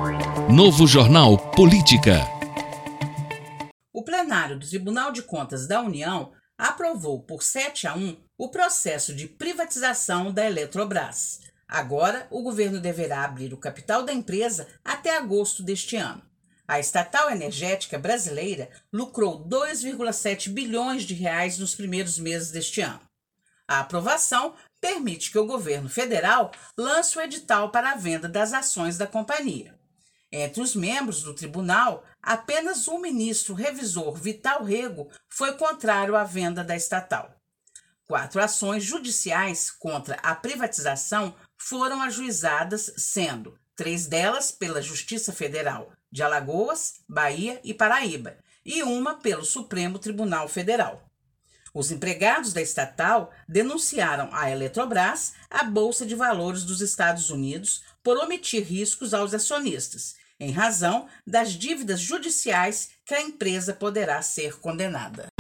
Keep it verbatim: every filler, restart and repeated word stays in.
Novo Jornal Política. O plenário do Tribunal de Contas da União aprovou por sete a um o processo de privatização da Eletrobras. Agora, o governo deverá abrir o capital da empresa até agosto deste ano. A estatal energética brasileira lucrou dois vírgula sete bilhões de reais nos primeiros meses deste ano. A aprovação permite que o governo federal lance o edital para a venda das ações da companhia. Entre os membros do tribunal, apenas o ministro revisor Vital Rego foi contrário à venda da estatal. Quatro ações judiciais contra a privatização foram ajuizadas, sendo três delas pela Justiça Federal de Alagoas, Bahia e Paraíba, e uma pelo Supremo Tribunal Federal. Os empregados da estatal denunciaram à Eletrobras, a Bolsa de Valores dos Estados Unidos, por omitir riscos aos acionistas, em razão das dívidas judiciais que a empresa poderá ser condenada.